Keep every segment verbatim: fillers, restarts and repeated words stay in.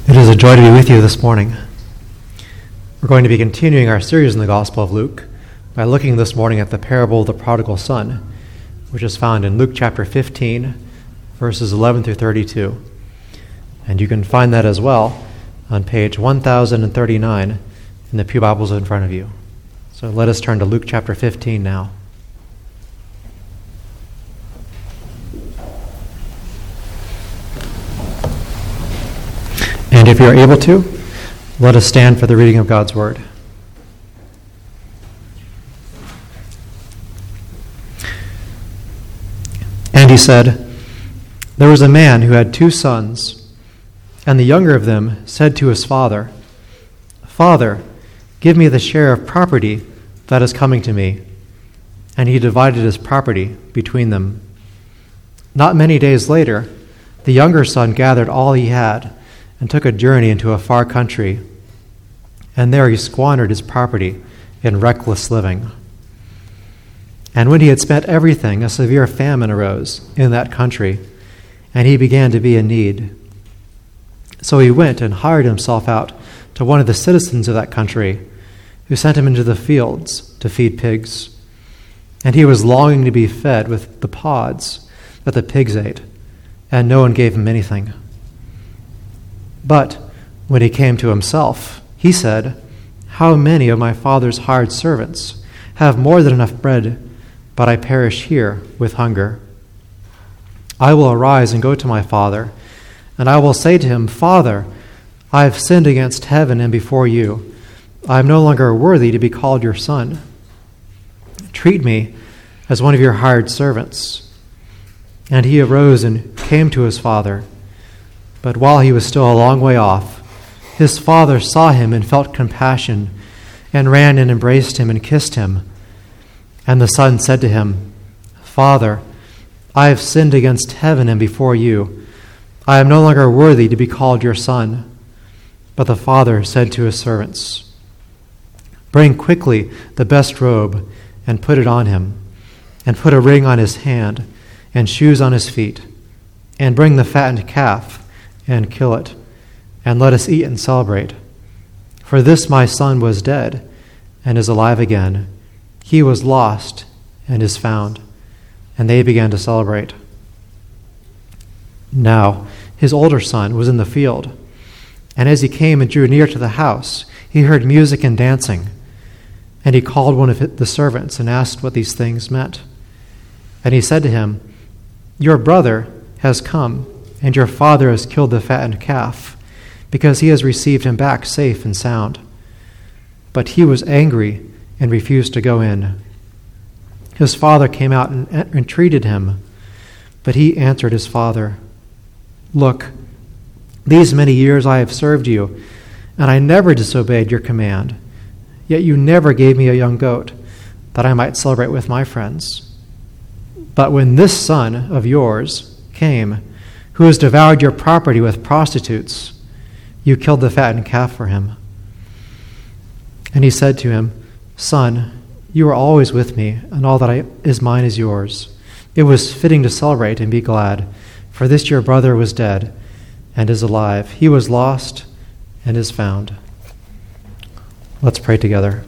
It is a joy to be with you this morning. We're going to be continuing our series in the Gospel of Luke by looking this morning at the parable of the prodigal son, which is found in Luke chapter fifteen, verses eleven through thirty-two. And you can find that as well on page one thousand thirty-nine in the pew Bibles in front of you. So let us turn to Luke chapter fifteen now. And if you are able to, let us stand for the reading of God's Word. And he said, "There was a man who had two sons, and the younger of them said to his father, 'Father, give me the share of property that is coming to me.' And he divided his property between them. Not many days later, the younger son gathered all he had and took a journey into a far country, and there he squandered his property in reckless living. And when he had spent everything, a severe famine arose in that country, and he began to be in need. So he went and hired himself out to one of the citizens of that country, who sent him into the fields to feed pigs. And he was longing to be fed with the pods that the pigs ate, and no one gave him anything. But when he came to himself, he said, 'How many of my father's hired servants have more than enough bread, but I perish here with hunger? I will arise and go to my father, and I will say to him, Father, I have sinned against heaven and before you. I am no longer worthy to be called your son. Treat me as one of your hired servants.' And he arose and came to his father. But while he was still a long way off, his father saw him and felt compassion, and ran and embraced him and kissed him. And the son said to him, 'Father, I have sinned against heaven and before you. I am no longer worthy to be called your son.' But the father said to his servants, 'Bring quickly the best robe and put it on him, and put a ring on his hand and shoes on his feet, and bring the fattened calf and kill it, and let us eat and celebrate. For this my son was dead and is alive again. He was lost and is found.' And they began to celebrate. Now his older son was in the field, and as he came and drew near to the house, he heard music and dancing. And he called one of the servants and asked what these things meant. And he said to him, 'Your brother has come, and your father has killed the fattened calf, because he has received him back safe and sound.' But he was angry and refused to go in. His father came out and entreated him, but he answered his father, 'Look, these many years I have served you, and I never disobeyed your command. Yet you never gave me a young goat, that I might celebrate with my friends. But when this son of yours came, who has devoured your property with prostitutes, you killed the fattened calf for him.' And he said to him, 'Son, you are always with me, and all that I, is mine is yours. It was fitting to celebrate and be glad, for this your brother was dead and is alive. He was lost and is found.'" Let's pray together.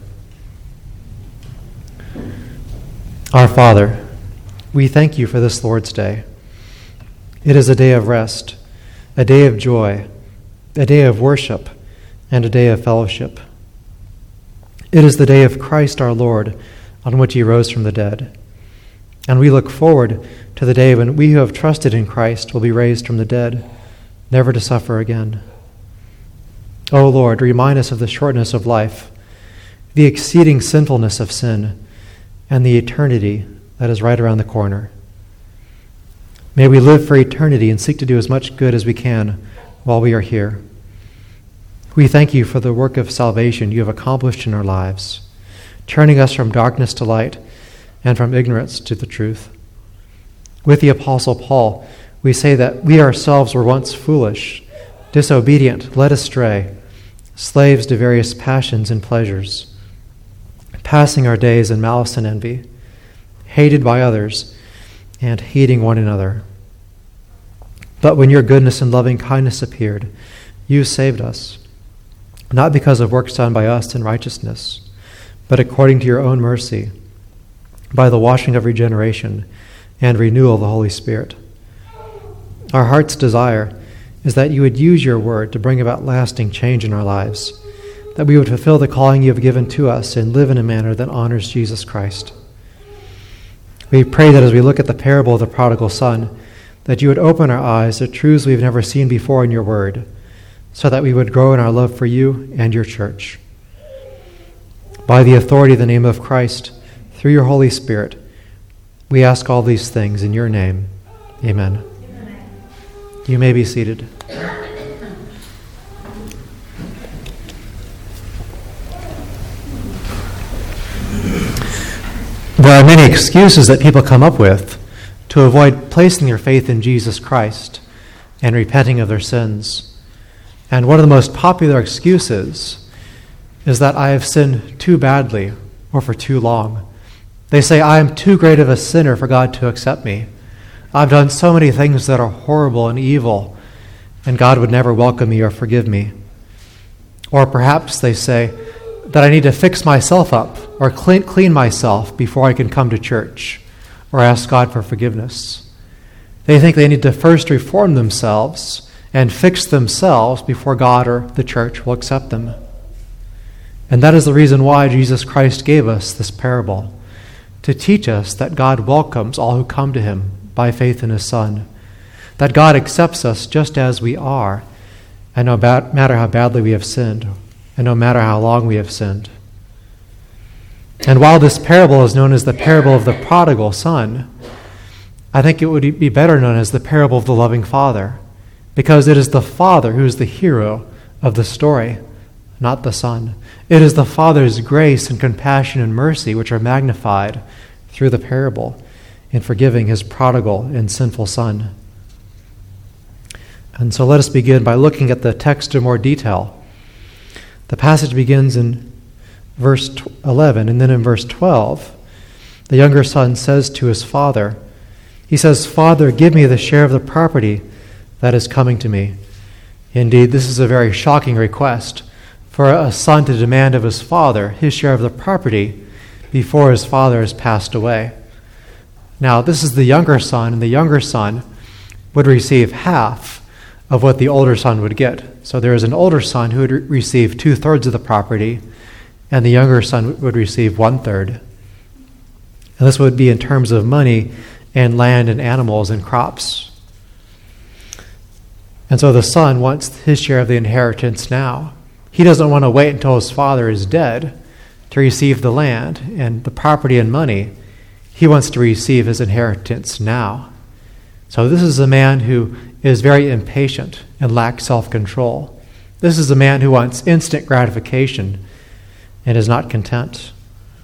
Our Father, we thank you for this Lord's Day. It is a day of rest, a day of joy, a day of worship, and a day of fellowship. It is the day of Christ our Lord, on which he rose from the dead. And we look forward to the day when we who have trusted in Christ will be raised from the dead, never to suffer again. O Lord, remind us of the shortness of life, the exceeding sinfulness of sin, and the eternity that is right around the corner. May we live for eternity and seek to do as much good as we can while we are here. We thank you for the work of salvation you have accomplished in our lives, turning us from darkness to light and from ignorance to the truth. With the Apostle Paul, we say that we ourselves were once foolish, disobedient, led astray, slaves to various passions and pleasures, passing our days in malice and envy, hated by others, and hating one another. But when your goodness and loving kindness appeared, you saved us, not because of works done by us in righteousness, but according to your own mercy, by the washing of regeneration and renewal of the Holy Spirit. Our heart's desire is that you would use your word to bring about lasting change in our lives, that we would fulfill the calling you have given to us and live in a manner that honors Jesus Christ. We pray that as we look at the parable of the prodigal son, that you would open our eyes to truths we've never seen before in your word, so that we would grow in our love for you and your church. By the authority of the name of Christ, through your Holy Spirit, we ask all these things in your name. Amen. Amen. You may be seated. There are many excuses that people come up with to avoid placing their faith in Jesus Christ and repenting of their sins. And one of the most popular excuses is that I have sinned too badly or for too long. They say, I am too great of a sinner for God to accept me. I've done so many things that are horrible and evil, and God would never welcome me or forgive me. Or perhaps they say that I need to fix myself up or clean, clean myself before I can come to church or ask God for forgiveness. They think they need to first reform themselves and fix themselves before God or the church will accept them. And that is the reason why Jesus Christ gave us this parable, to teach us that God welcomes all who come to him by faith in his Son, that God accepts us just as we are, and no matter how badly we have sinned, and no matter how long we have sinned. And while this parable is known as the parable of the prodigal son, I think it would be better known as the parable of the loving Father, because it is the Father who is the hero of the story, not the Son. It is the Father's grace and compassion and mercy which are magnified through the parable in forgiving his prodigal and sinful son. And so let us begin by looking at the text in more detail. The passage begins in verse eleven, and then in verse twelve, the younger son says to his father, he says, Father, give me the share of the property that is coming to me. Indeed, this is a very shocking request for a son to demand of his father his share of the property before his father has passed away. Now, this is the younger son, and the younger son would receive half of what the older son would get. So there is an older son who would re- receive two-thirds of the property, and the younger son would receive one-third. And this would be in terms of money and land and animals and crops. And so the son wants his share of the inheritance now. He doesn't want to wait until his father is dead to receive the land and the property and money. He wants to receive his inheritance now. So this is a man who is very impatient and lacks self-control. This is a man who wants instant gratification and is not content.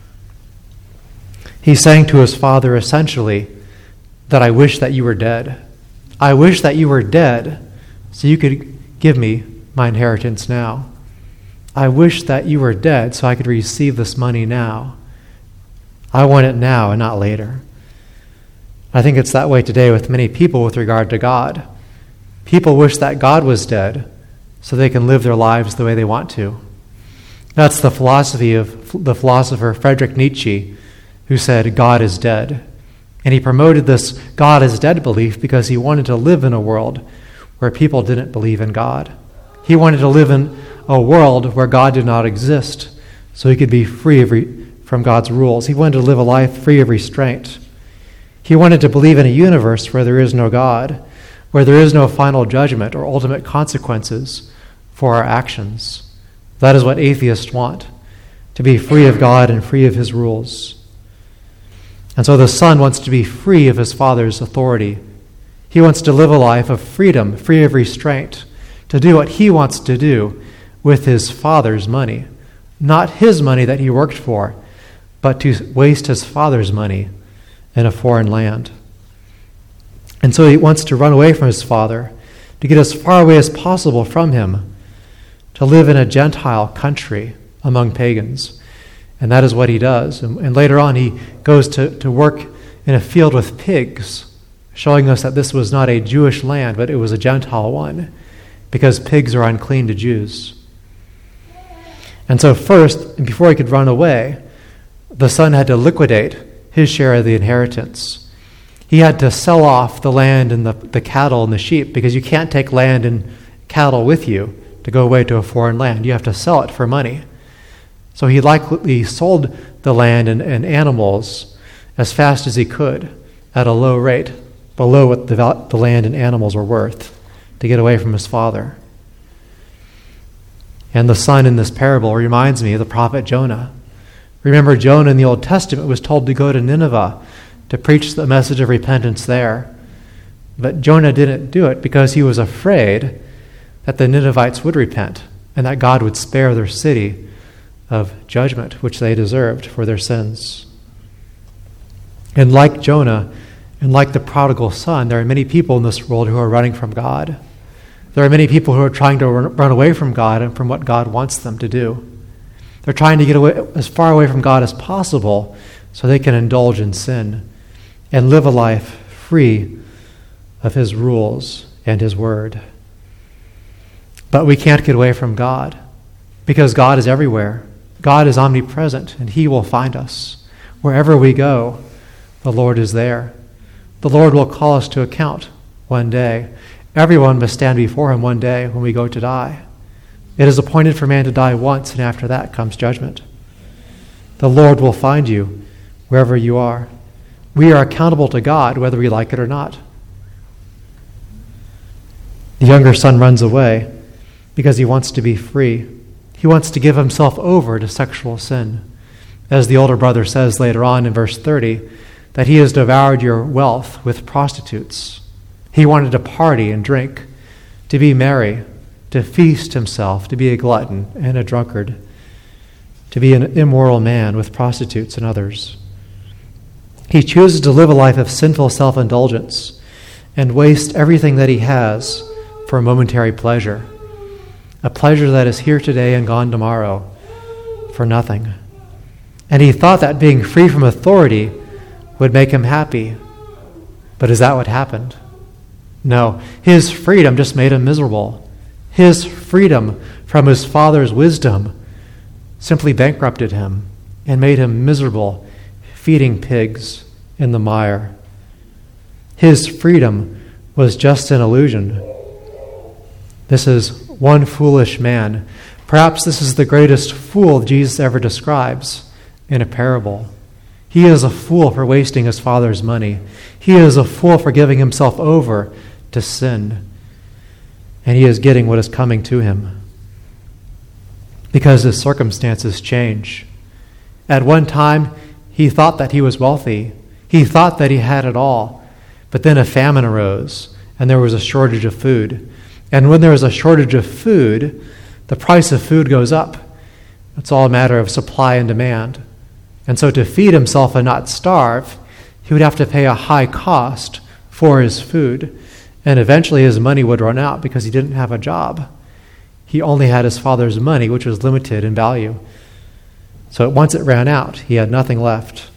He's saying to his father essentially that I wish that you were dead. I wish that you were dead so you could give me my inheritance now. I wish that you were dead so I could receive this money now. I want it now and not later. I think it's that way today with many people with regard to God. People wish that God was dead so they can live their lives the way they want to. That's the philosophy of the philosopher Friedrich Nietzsche, who said God is dead. And he promoted this God is dead belief because he wanted to live in a world where people didn't believe in God. He wanted to live in a world where God did not exist so he could be free of re- from God's rules. He wanted to live a life free of restraint. He wanted to believe in a universe where there is no God, where there is no final judgment or ultimate consequences for our actions. That is what atheists want, to be free of God and free of his rules. And so the son wants to be free of his father's authority. He wants to live a life of freedom, free of restraint, to do what he wants to do with his father's money. Not his money that he worked for, but to waste his father's money in a foreign land. And so he wants to run away from his father, to get as far away as possible from him, to live in a Gentile country among pagans. And that is what he does. And, and later on he goes to, to work in a field with pigs, showing us that this was not a Jewish land, but it was a Gentile one. because pigs are unclean to Jews. And so first, before he could run away, the son had to liquidate his share of the inheritance. He had to sell off the land and the, the cattle and the sheep, because you can't take land and cattle with you to go away to a foreign land. You have to sell it for money. So he likely sold the land and, and animals as fast as he could at a low rate, below what the, the land and animals were worth, to get away from his father. And the son in this parable reminds me of the prophet Jonah. Remember, Jonah in the Old Testament was told to go to Nineveh to preach the message of repentance there. But Jonah didn't do it because he was afraid that the Ninevites would repent and that God would spare their city of judgment, which they deserved for their sins. And like Jonah, and like the prodigal son, there are many people in this world who are running from God. There are many people who are trying to run away from God and from what God wants them to do. They're trying to get away, as far away from God as possible, so they can indulge in sin and live a life free of his rules and his word. But we can't get away from God, because God is everywhere. God is omnipresent, and he will find us. Wherever we go, the Lord is there. The Lord will call us to account one day. Everyone must stand before him one day when we go to die. It is appointed for man to die once, and after that comes judgment. The Lord will find you wherever you are. We are accountable to God whether we like it or not. The younger son runs away because he wants to be free. He wants to give himself over to sexual sin. As the older brother says later on in verse thirty, that he has devoured your wealth with prostitutes. He wanted to party and drink, to be merry, to feast himself, to be a glutton and a drunkard, to be an immoral man with prostitutes and others. He chooses to live a life of sinful self-indulgence and waste everything that he has for a momentary pleasure, a pleasure that is here today and gone tomorrow for nothing. And he thought that being free from authority would make him happy. But is that what happened? No, his freedom just made him miserable. His freedom from his father's wisdom simply bankrupted him and made him miserable, feeding pigs in the mire. His freedom was just an illusion. This is one foolish man. Perhaps this is the greatest fool Jesus ever describes in a parable. He is a fool for wasting his father's money. He is a fool for giving himself over to sin. And he is getting what is coming to him because his circumstances change. At one time, he thought that he was wealthy. He thought that he had it all. But then a famine arose, and there was a shortage of food. And when there is a shortage of food, the price of food goes up. It's all a matter of supply and demand. And so to feed himself and not starve, he would have to pay a high cost for his food. And eventually his money would run out because he didn't have a job. He only had his father's money, which was limited in value. So once it ran out, he had nothing left.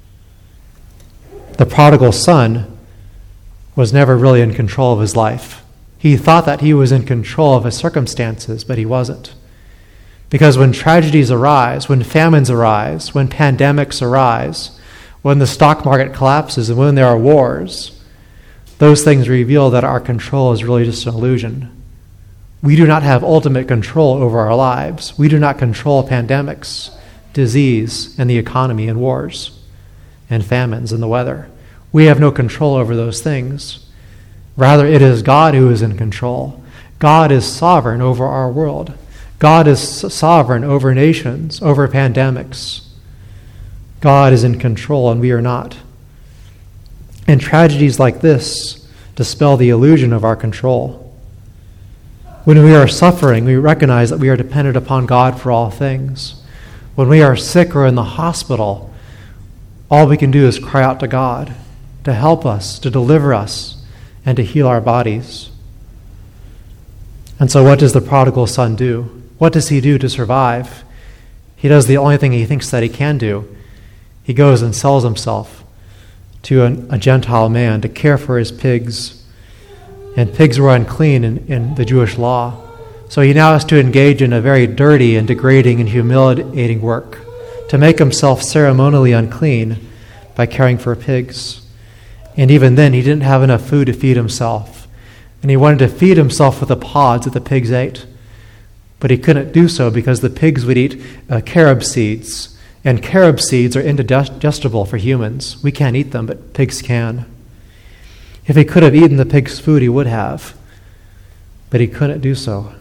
The prodigal son was never really in control of his life. He thought that he was in control of his circumstances, but he wasn't. Because when tragedies arise, when famines arise, when pandemics arise, when the stock market collapses, and when there are wars, those things reveal that our control is really just an illusion. We do not have ultimate control over our lives. We do not control pandemics, disease, and the economy, and wars, and famines, and the weather. We have no control over those things. Rather, it is God who is in control. God is sovereign over our world. God is sovereign over nations, over pandemics. God is in control, and we are not. And tragedies like this dispel the illusion of our control. When we are suffering, we recognize that we are dependent upon God for all things. When we are sick or in the hospital, all we can do is cry out to God to help us, to deliver us, and to heal our bodies. And so what does the prodigal son do? What does he do to survive? He does the only thing he thinks that he can do. He goes and sells himself to an, a Gentile man to care for his pigs, and pigs were unclean in, in the Jewish law. So he now has to engage in a very dirty and degrading and humiliating work to make himself ceremonially unclean by caring for pigs. And even then, he didn't have enough food to feed himself. And he wanted to feed himself with the pods that the pigs ate. But he couldn't do so because the pigs would eat uh, carob seeds. And carob seeds are indigestible for humans. We can't eat them, but pigs can. If he could have eaten the pig's food, he would have. But he couldn't do so.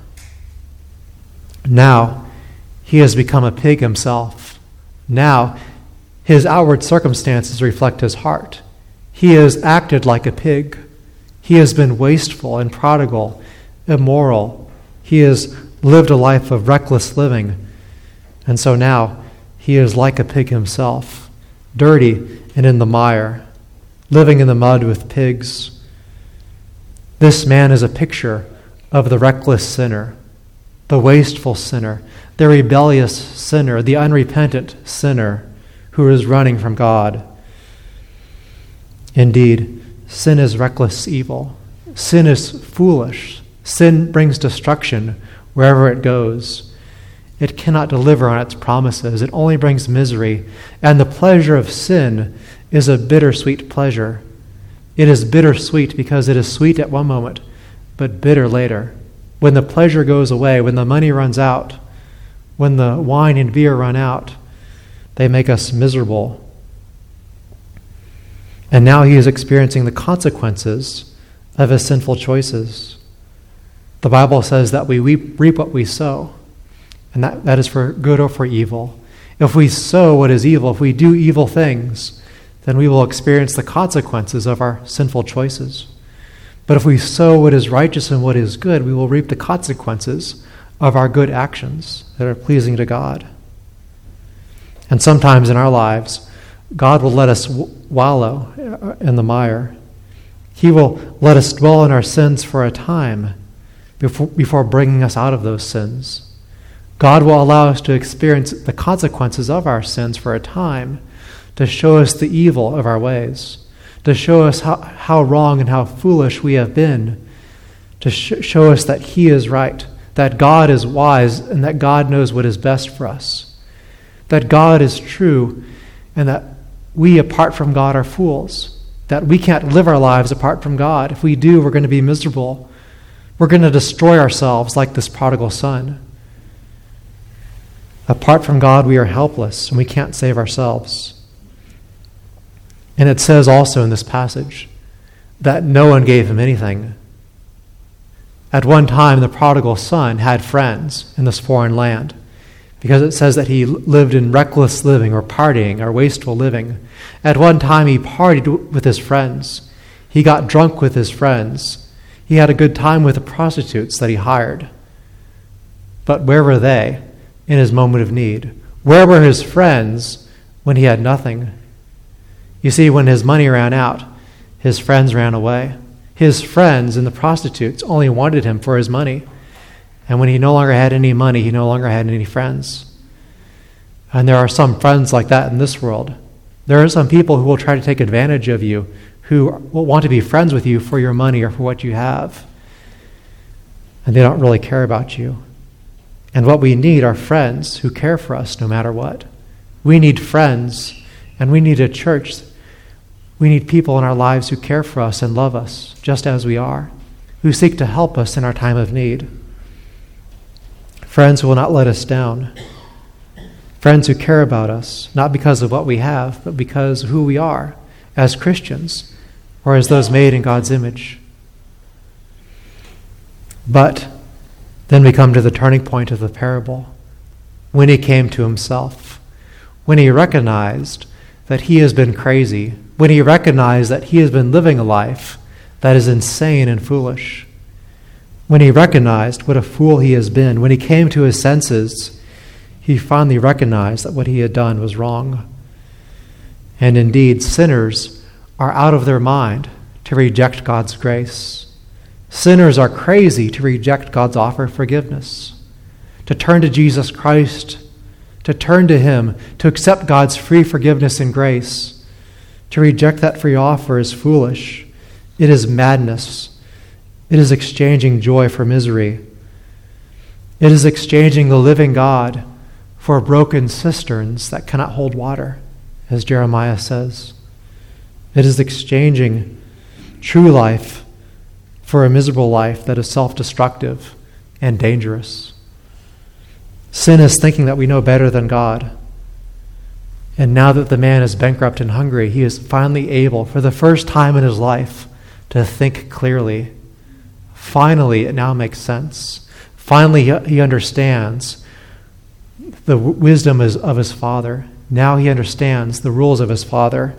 Now, he has become a pig himself. Now, his outward circumstances reflect his heart. He has acted like a pig. He has been wasteful and prodigal, immoral. He has lived a life of reckless living. And so now, he is like a pig himself, dirty and in the mire, living in the mud with pigs. This man is a picture of the reckless sinner, the wasteful sinner, the rebellious sinner, the unrepentant sinner who is running from God. Indeed, sin is reckless evil. Sin is foolish. Sin brings destruction wherever it goes. It cannot deliver on its promises. It only brings misery. And the pleasure of sin is a bittersweet pleasure. It is bittersweet because it is sweet at one moment, but bitter later. When the pleasure goes away, when the money runs out, when the wine and beer run out, they make us miserable. And now he is experiencing the consequences of his sinful choices. The Bible says that we reap what we sow, and that, that is for good or for evil. If we sow what is evil, if we do evil things, then we will experience the consequences of our sinful choices. But if we sow what is righteous and what is good, we will reap the consequences of our good actions that are pleasing to God. And sometimes in our lives, God will let us w- wallow in the mire. He will let us dwell in our sins for a time before, before bringing us out of those sins. God will allow us to experience the consequences of our sins for a time to show us the evil of our ways, to show us how, how wrong and how foolish we have been, to sh- show us that He is right, that God is wise, and that God knows what is best for us, that God is true, and that we, apart from God, are fools, that we can't live our lives apart from God. If we do, we're going to be miserable. We're going to destroy ourselves like this prodigal son. Apart from God, we are helpless, and we can't save ourselves. And it says also in this passage that no one gave him anything. At one time, the prodigal son had friends in this foreign land, because it says that he lived in reckless living or partying or wasteful living. At one time, he partied with his friends. He got drunk with his friends. He had a good time with the prostitutes that he hired. But where were they in his moment of need? Where were his friends when he had nothing? You see, when his money ran out, his friends ran away. His friends and the prostitutes only wanted him for his money. And when he no longer had any money, he no longer had any friends. And there are some friends like that in this world. There are some people who will try to take advantage of you, who will want to be friends with you for your money or for what you have. And they don't really care about you. And what we need are friends who care for us no matter what. We need friends, and we need a church. We need people in our lives who care for us and love us just as we are, who seek to help us in our time of need. Friends who will not let us down. Friends who care about us, not because of what we have, but because of who we are as Christians or as those made in God's image. But then we come to the turning point of the parable, when he came to himself, when he recognized that he has been crazy, when he recognized that he has been living a life that is insane and foolish, when he recognized what a fool he has been, when he came to his senses, he finally recognized that what he had done was wrong. And indeed, sinners are out of their mind to reject God's grace. Sinners are crazy to reject God's offer of forgiveness, to turn to Jesus Christ, to turn to him, to accept God's free forgiveness and grace. To reject that free offer is foolish. It is madness. It is exchanging joy for misery. It is exchanging the living God for broken cisterns that cannot hold water, as Jeremiah says. It is exchanging true life for a miserable life that is self-destructive and dangerous. Sin is thinking that we know better than God. And now that the man is bankrupt and hungry, he is finally able, for the first time in his life, to think clearly. Finally, it now makes sense. Finally, he understands the wisdom of his father. Now he understands the rules of his father.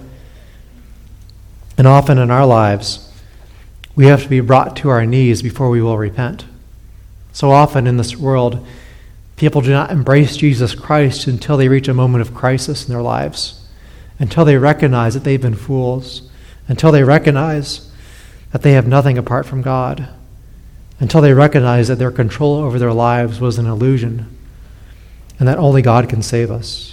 And often in our lives, we have to be brought to our knees before we will repent. So often in this world, people do not embrace Jesus Christ until they reach a moment of crisis in their lives, until they recognize that they've been fools, until they recognize that they have nothing apart from God, until they recognize that their control over their lives was an illusion, and that only God can save us.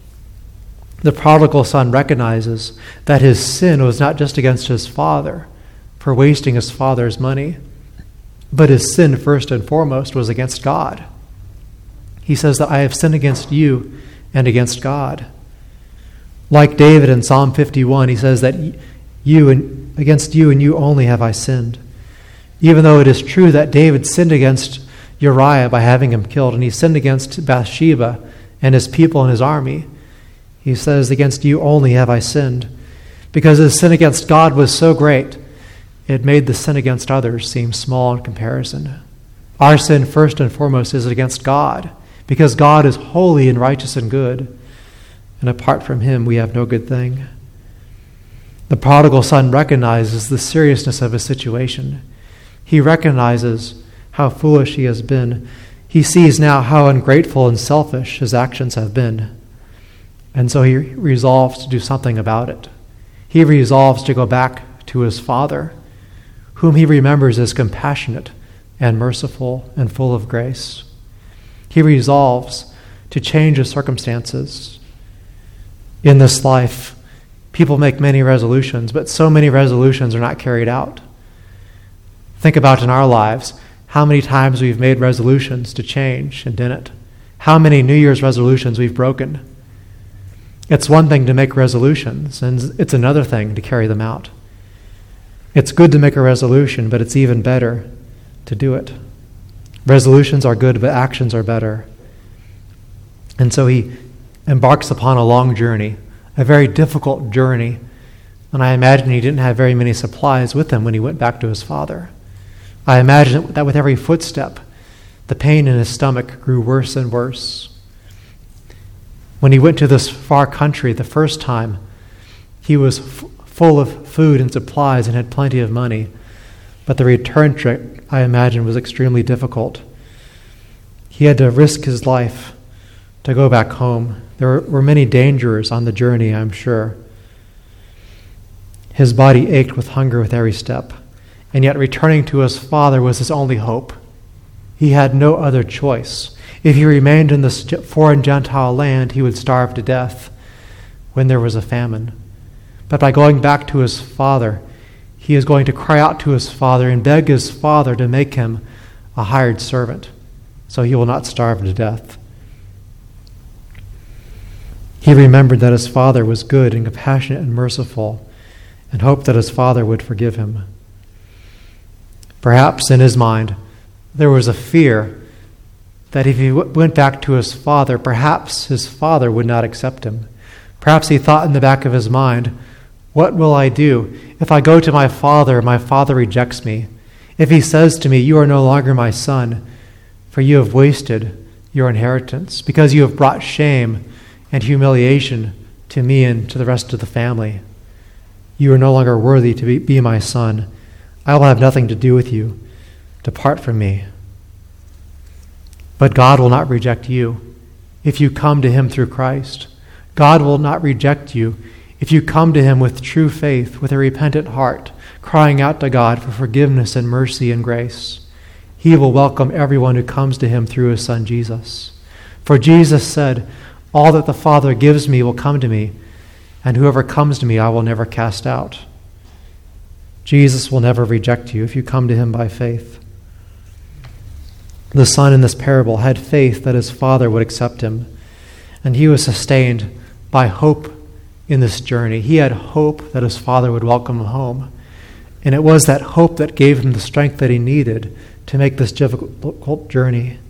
The prodigal son recognizes that his sin was not just against his father for wasting his father's money, but his sin first and foremost was against God. He says that I have sinned against you and against God. Like David in Psalm fifty-one, he says that you and against you and you only have I sinned. Even though it is true that David sinned against Uriah by having him killed, and he sinned against Bathsheba and his people and his army, he says, against you only have I sinned. Because his sin against God was so great, it made the sin against others seem small in comparison. Our sin, first and foremost, is against God, because God is holy and righteous and good, and apart from him we have no good thing. The prodigal son recognizes the seriousness of his situation. He recognizes how foolish he has been. He sees now how ungrateful and selfish his actions have been. And so he resolves to do something about it. He resolves to go back to his father, whom he remembers as compassionate and merciful and full of grace. He resolves to change his circumstances. In this life, people make many resolutions, but so many resolutions are not carried out. Think about in our lives how many times we've made resolutions to change and didn't. How many New Year's resolutions we've broken. It's one thing to make resolutions, and it's another thing to carry them out. It's good to make a resolution, but it's even better to do it. Resolutions are good, but actions are better. And so he embarks upon a long journey, a very difficult journey, and I imagine he didn't have very many supplies with him when he went back to his father. I imagine that with every footstep, the pain in his stomach grew worse and worse. When he went to this far country the first time, he was f- full of food and supplies and had plenty of money. But the return trip, I imagine, was extremely difficult. He had to risk his life to go back home. There were many dangers on the journey, I'm sure. His body ached with hunger with every step, and yet returning to his father was his only hope. He had no other choice. If he remained in this foreign Gentile land, he would starve to death when there was a famine. But by going back to his father, he is going to cry out to his father and beg his father to make him a hired servant, so he will not starve to death. He remembered that his father was good and compassionate and merciful, and hoped that his father would forgive him. Perhaps in his mind, there was a fear that if he w- went back to his father, perhaps his father would not accept him. Perhaps he thought in the back of his mind, what will I do if I go to my father and my father rejects me? If he says to me, you are no longer my son, for you have wasted your inheritance, because you have brought shame and humiliation to me and to the rest of the family. You are no longer worthy to be, be my son. I will have nothing to do with you. Depart from me. But God will not reject you if you come to him through Christ. God will not reject you if you come to him with true faith, with a repentant heart, crying out to God for forgiveness and mercy and grace. He will welcome everyone who comes to him through his son Jesus. For Jesus said, all that the Father gives me will come to me, and whoever comes to me I will never cast out. Jesus will never reject you if you come to him by faith. The son in this parable had faith that his father would accept him, and he was sustained by hope in this journey. He had hope that his father would welcome him home, and it was that hope that gave him the strength that he needed to make this difficult journey.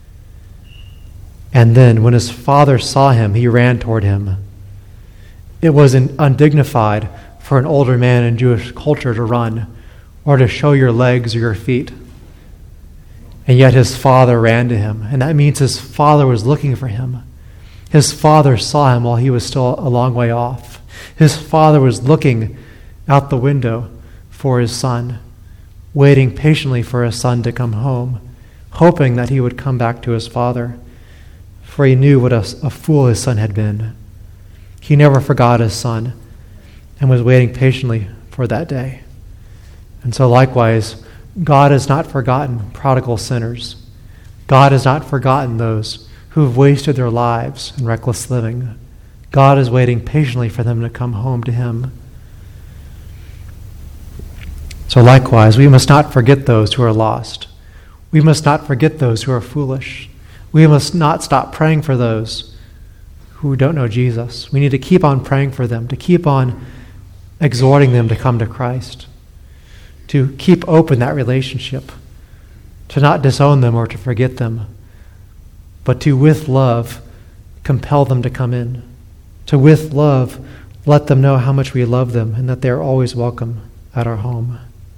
And then, when his father saw him, he ran toward him. It was undignified for an older man in Jewish culture to run or to show your legs or your feet. And yet his father ran to him, and that means his father was looking for him. His father saw him while he was still a long way off. His father was looking out the window for his son, waiting patiently for his son to come home, hoping that he would come back to his father, for he knew what a, a fool his son had been. He never forgot his son and was waiting patiently for that day. And so likewise, God has not forgotten prodigal sinners. God has not forgotten those who have wasted their lives in reckless living. God is waiting patiently for them to come home to him. So likewise, we must not forget those who are lost. We must not forget those who are foolish. We must not stop praying for those who don't know Jesus. We need to keep on praying for them, to keep on exhorting them to come to Christ, to keep open that relationship, to not disown them or to forget them, but to, with love, compel them to come in, to, with love, let them know how much we love them and that they are always welcome at our home.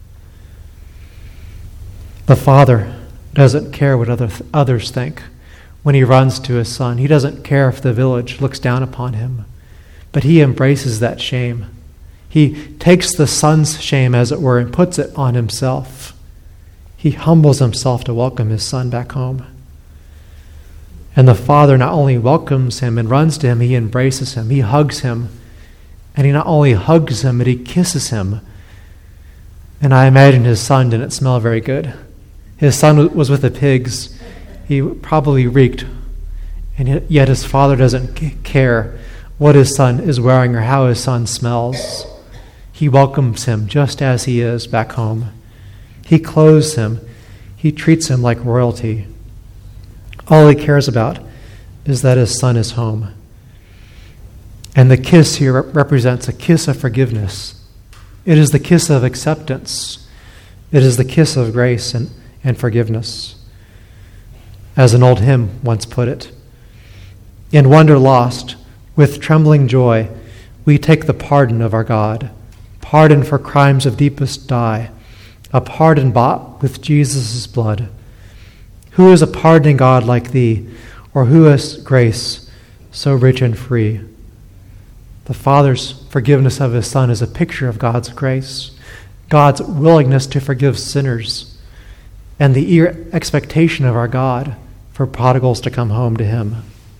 The father doesn't care what other th- others think when he runs to his son. He doesn't care if the village looks down upon him, but he embraces that shame. He takes the son's shame, as it were, and puts it on himself. He humbles himself to welcome his son back home. And the father not only welcomes him and runs to him, he embraces him, he hugs him. And he not only hugs him, but he kisses him. And I imagine his son didn't smell very good. His son was with the pigs. He probably reeked. And yet his father doesn't care what his son is wearing or how his son smells. He welcomes him just as he is back home. He clothes him. He treats him like royalty. All he cares about is that his son is home. And the kiss here represents a kiss of forgiveness. It is the kiss of acceptance. It is the kiss of grace and, and forgiveness. As an old hymn once put it, in wonder lost, with trembling joy, we take the pardon of our God, pardon for crimes of deepest dye, a pardon bought with Jesus' blood. Who is a pardoning God like thee, or who has grace so rich and free? The Father's forgiveness of his Son is a picture of God's grace, God's willingness to forgive sinners, and the eager expectation of our God for prodigals to come home to him.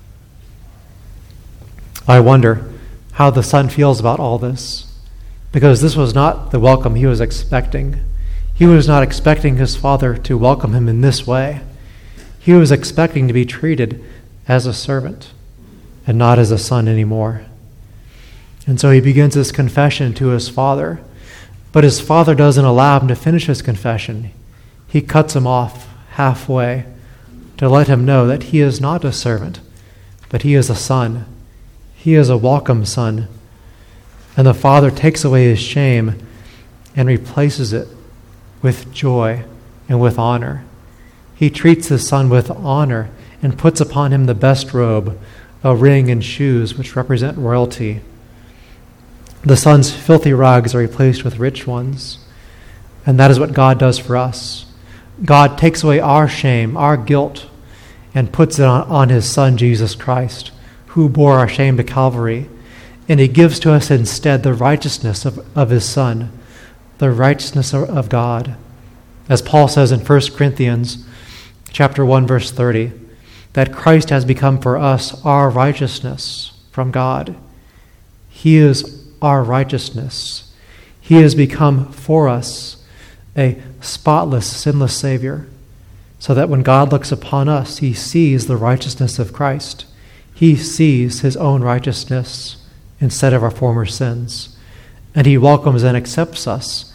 I wonder how the Son feels about all this, because this was not the welcome he was expecting. He was not expecting his Father to welcome him in this way. He was expecting to be treated as a servant and not as a son anymore. And so he begins his confession to his father, but his father doesn't allow him to finish his confession. He cuts him off halfway to let him know that he is not a servant, but he is a son. He is a welcome son. And the father takes away his shame and replaces it with joy and with honor. He treats his son with honor and puts upon him the best robe, a ring and shoes which represent royalty. The son's filthy rags are replaced with rich ones. And that is what God does for us. God takes away our shame, our guilt, and puts it on, on his Son, Jesus Christ, who bore our shame to Calvary. And he gives to us instead the righteousness of, of his Son, the righteousness of, of God. As Paul says in First Corinthians chapter one, verse thirty, that Christ has become for us our righteousness from God. He is our righteousness. He has become for us a spotless, sinless Savior, so that when God looks upon us, he sees the righteousness of Christ. He sees his own righteousness instead of our former sins. And he welcomes and accepts us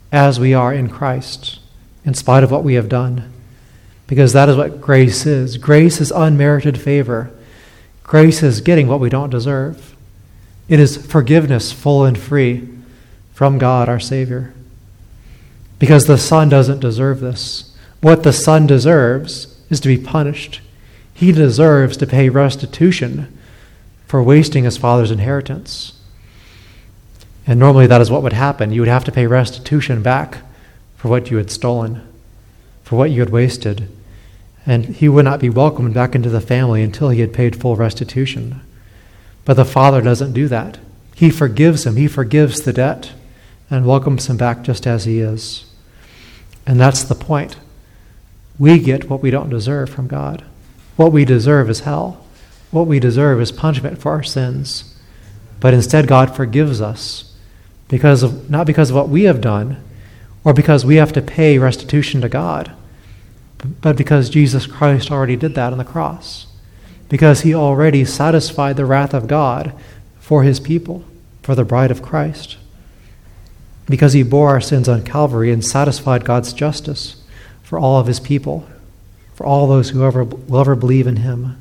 as we are in Christ, in spite of what we have done. Because that is what grace is. Grace is unmerited favor. Grace is getting what we don't deserve. It is forgiveness full and free from God, our Savior. Because the Son doesn't deserve this. What the Son deserves is to be punished. He deserves to pay restitution for wasting his Father's inheritance. And normally that is what would happen. You would have to pay restitution back for what you had stolen, for what you had wasted. And he would not be welcomed back into the family until he had paid full restitution. But the Father doesn't do that. He forgives him. He forgives the debt and welcomes him back just as he is. And that's the point. We get what we don't deserve from God. What we deserve is hell. What we deserve is punishment for our sins. But instead God forgives us. Because of, not because of what we have done, or because we have to pay restitution to God, but because Jesus Christ already did that on the cross. Because he already satisfied the wrath of God for his people, for the bride of Christ. Because he bore our sins on Calvary and satisfied God's justice for all of his people, for all those who ever, will ever believe in him.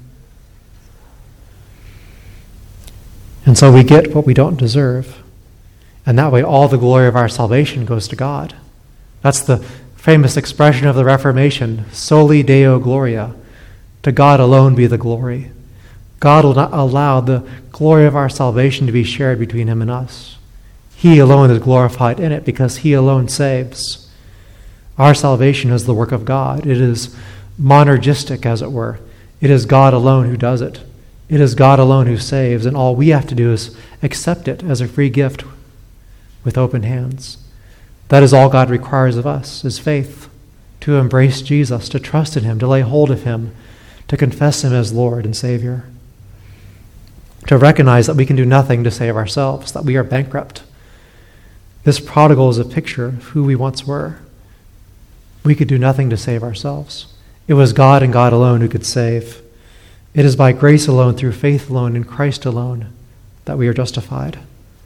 And so we get what we don't deserve. And that way all the glory of our salvation goes to God. That's the famous expression of the Reformation, soli Deo gloria. To God alone be the glory. God will not allow the glory of our salvation to be shared between him and us. He alone is glorified in it because he alone saves. Our salvation is the work of God. It is monergistic, as it were. It is God alone who does it. It is God alone who saves, and all we have to do is accept it as a free gift with open hands. That is all God requires of us, is faith, to embrace Jesus, to trust in him, to lay hold of him, to confess him as Lord and Savior, to recognize that we can do nothing to save ourselves, that we are bankrupt. This prodigal is a picture of who we once were. We could do nothing to save ourselves. It was God and God alone who could save. It is by grace alone, through faith alone, in Christ alone, that we are justified.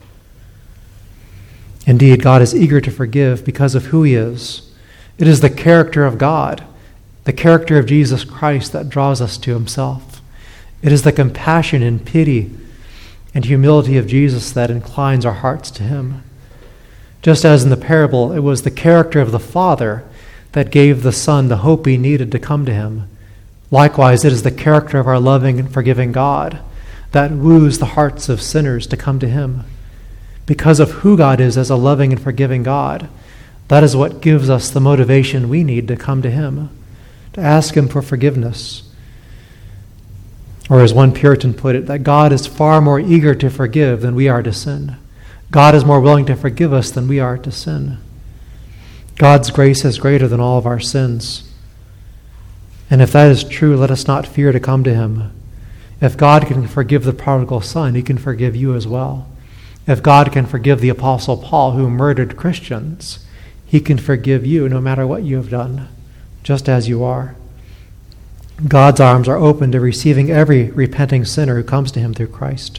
Indeed, God is eager to forgive because of who he is. It is the character of God, the character of Jesus Christ, that draws us to himself. It is the compassion and pity and humility of Jesus that inclines our hearts to him. Just as in the parable, it was the character of the Father that gave the Son the hope he needed to come to him. Likewise, it is the character of our loving and forgiving God that woos the hearts of sinners to come to him. Because of who God is as a loving and forgiving God, that is what gives us the motivation we need to come to him, to ask him for forgiveness. Or as one Puritan put it, that God is far more eager to forgive than we are to sin. God is more willing to forgive us than we are to sin. God's grace is greater than all of our sins. And if that is true, let us not fear to come to him. If God can forgive the prodigal son, he can forgive you as well. If God can forgive the Apostle Paul, who murdered Christians, he can forgive you no matter what you have done, just as you are. God's arms are open to receiving every repenting sinner who comes to him through Christ.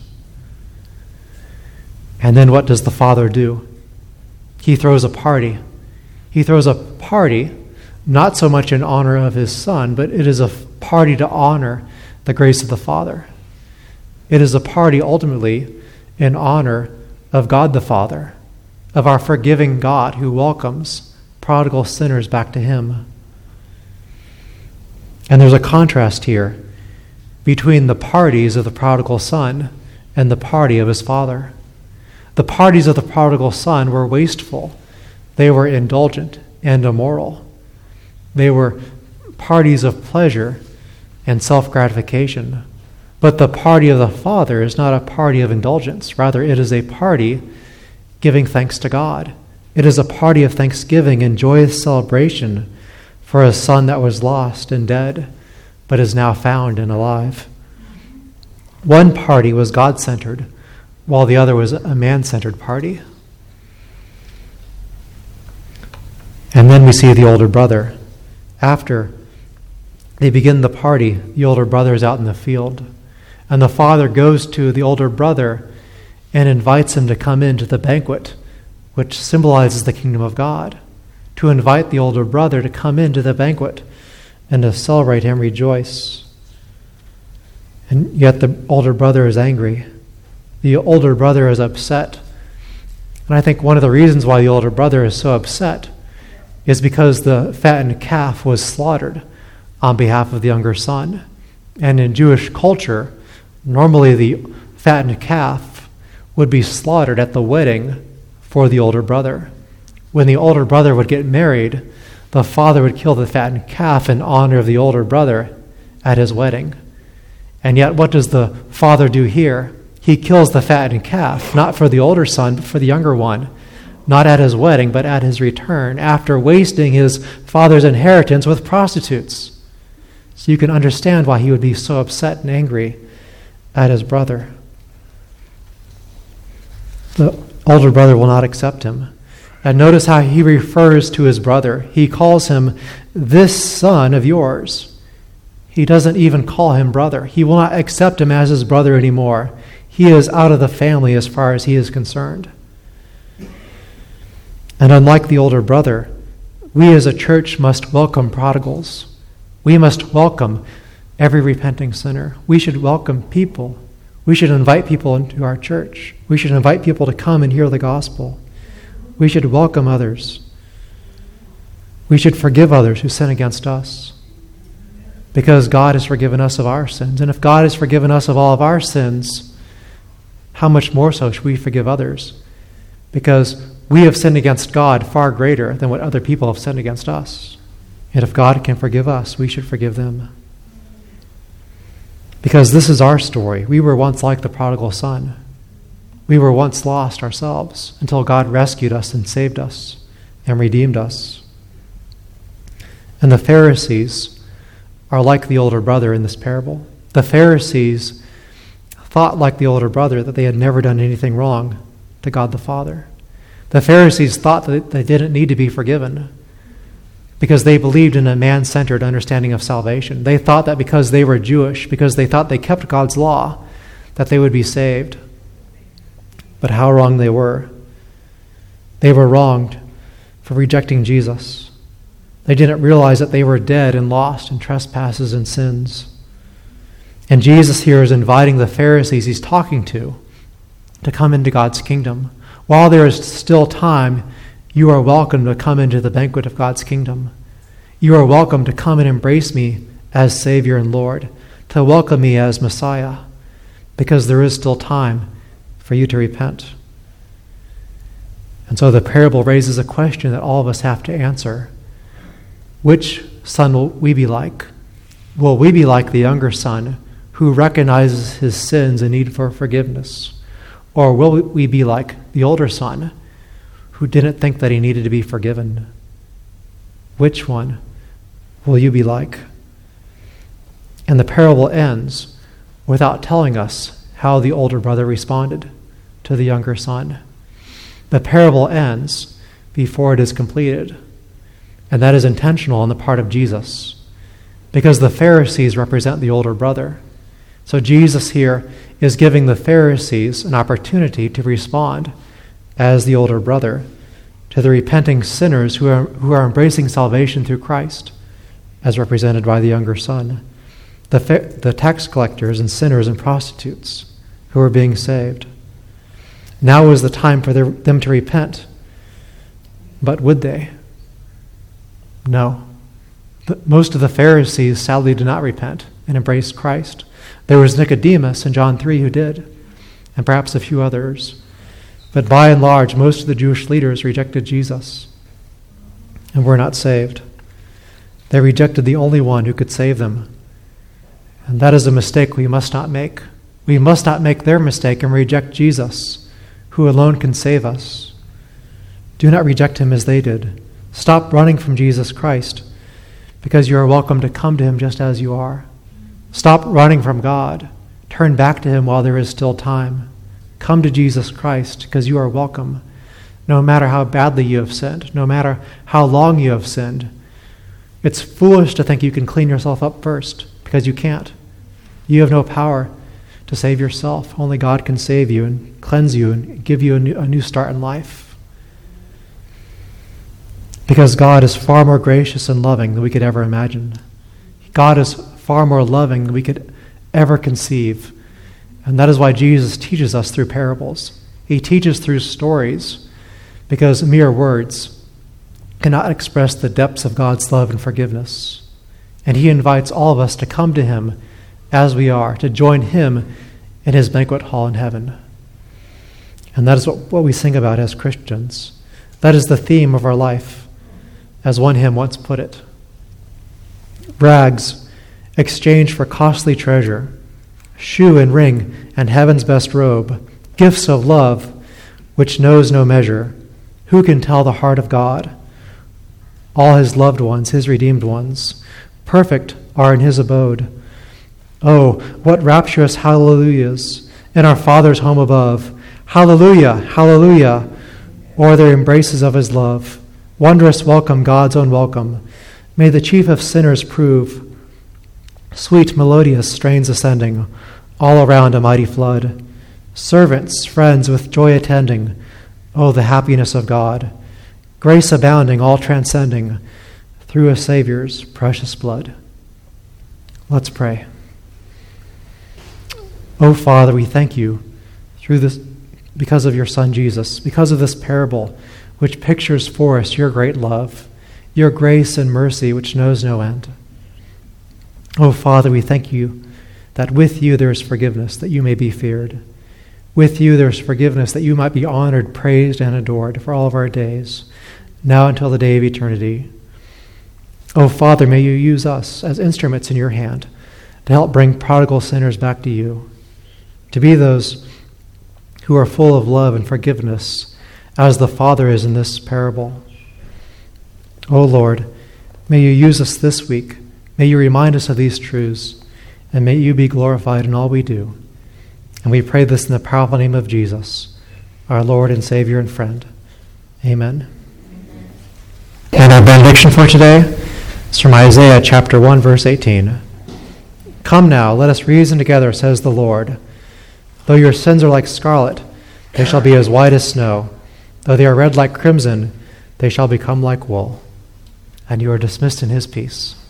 And then what does the Father do? He throws a party. He throws a party, not so much in honor of his Son, but it is a party to honor the grace of the Father. It is a party ultimately in honor of God the Father, of our forgiving God who welcomes prodigal sinners back to him. And there's a contrast here between the parties of the prodigal son and the party of his father. The parties of the prodigal son were wasteful. They were indulgent and immoral. They were parties of pleasure and self-gratification. But the party of the Father is not a party of indulgence. Rather, it is a party giving thanks to God. It is a party of thanksgiving and joyous celebration for a son that was lost and dead, but is now found and alive. One party was God-centered, while the other was a man-centered party. And then we see the older brother. After they begin the party, the older brother is out in the field. And the father goes to the older brother and invites him to come into the banquet which symbolizes the kingdom of God, to invite the older brother to come into the banquet and to celebrate him, rejoice. And yet the older brother is angry. The older brother is upset. And I think one of the reasons why the older brother is so upset is because the fattened calf was slaughtered on behalf of the younger son. And in Jewish culture, normally the fattened calf would be slaughtered at the wedding for the older brother. When the older brother would get married, the father would kill the fattened calf in honor of the older brother at his wedding. And yet what does the father do here? He kills the fattened calf, not for the older son, but for the younger one. Not at his wedding, but at his return, after wasting his father's inheritance with prostitutes. So you can understand why he would be so upset and angry at his brother. The older brother will not accept him. And notice how he refers to his brother. He calls him this son of yours. He doesn't even call him brother. He will not accept him as his brother anymore. He is out of the family as far as he is concerned. And unlike the older brother, we as a church must welcome prodigals. We must welcome every repenting sinner. We should welcome people. We should invite people into our church. We should invite people to come and hear the gospel. We should welcome others. We should forgive others who sin against us, because God has forgiven us of our sins. And if God has forgiven us of all of our sins, how much more so should we forgive others? Because we have sinned against God far greater than what other people have sinned against us. And if God can forgive us, we should forgive them. Because this is our story. We were once like the prodigal son. We were once lost ourselves until God rescued us and saved us and redeemed us. And the Pharisees are like the older brother in this parable. The Pharisees thought like the older brother that they had never done anything wrong to God the Father. The Pharisees thought that they didn't need to be forgiven because they believed in a man-centered understanding of salvation. They thought that because they were Jewish, because they thought they kept God's law, that they would be saved. But how wrong they were. They were wronged for rejecting Jesus. They didn't realize that they were dead and lost in trespasses and sins. And Jesus here is inviting the Pharisees he's talking to to come into God's kingdom. While there is still time, you are welcome to come into the banquet of God's kingdom. You are welcome to come and embrace me as Savior and Lord, to welcome me as Messiah, because there is still time for you to repent. And so the parable raises a question that all of us have to answer. Which son will we be like? Will we be like the younger son who recognizes his sins and need for forgiveness? Or will we be like the older son who didn't think that he needed to be forgiven? Which one will you be like? And the parable ends without telling us how the older brother responded to the younger son. The parable ends before it is completed. And that is intentional on the part of Jesus, because the Pharisees represent the older brother. So Jesus here is giving the Pharisees an opportunity to respond as the older brother to the repenting sinners who are, who are embracing salvation through Christ, as represented by the younger son, the, the tax collectors and sinners and prostitutes who are being saved. Now is the time for their, them to repent. But would they? No. The, most of the Pharisees sadly did not repent and embrace Christ. There was Nicodemus in John three who did, and perhaps a few others. But by and large, most of the Jewish leaders rejected Jesus and were not saved. They rejected the only one who could save them. And that is a mistake we must not make. We must not make their mistake and reject Jesus, who alone can save us. Do not reject him as they did. Stop running from Jesus Christ, because you are welcome to come to him just as you are. Stop running from God. Turn back to him while there is still time. Come to Jesus Christ, because you are welcome, no matter how badly you have sinned, no matter how long you have sinned. It's foolish to think you can clean yourself up first, because you can't. You have no power to save yourself. Only God can save you and cleanse you and give you a new, a new start in life. Because God is far more gracious and loving than we could ever imagine. God is far more loving than we could ever conceive. And that is why Jesus teaches us through parables. He teaches through stories, because mere words cannot express the depths of God's love and forgiveness. And he invites all of us to come to him as we are, to join him in his banquet hall in heaven. And that is what, what we sing about as Christians. That is the theme of our life, as one hymn once put it. Rags exchanged for costly treasure, shoe and ring and heaven's best robe, gifts of love which knows no measure. Who can tell the heart of God? All his loved ones, his redeemed ones, perfect are in his abode. Oh, what rapturous hallelujahs in our Father's home above. Hallelujah, hallelujah, o'er the embraces of his love. Wondrous welcome, God's own welcome. May the chief of sinners prove sweet melodious strains ascending, all around a mighty flood. Servants, friends with joy attending, oh, the happiness of God. Grace abounding, all transcending, through a Savior's precious blood. Let's pray. Oh, Father, we thank you through this, because of your Son Jesus, because of this parable, which pictures for us your great love, your grace and mercy, which knows no end. Oh, Father, we thank you that with you there is forgiveness, that you may be feared. With you there is forgiveness, that you might be honored, praised, and adored for all of our days, now until the day of eternity. Oh, Father, may you use us as instruments in your hand to help bring prodigal sinners back to you, to be those who are full of love and forgiveness, as the Father is in this parable. Oh, Lord, may you use us this week. May you remind us of these truths, and may you be glorified in all we do. And we pray this in the powerful name of Jesus, our Lord and Savior and friend. Amen. And our benediction for today is from Isaiah chapter one, verse eighteen. Come now, let us reason together, says the Lord. Though your sins are like scarlet, they shall be as white as snow. Though they are red like crimson, they shall become like wool. And you are dismissed in his peace.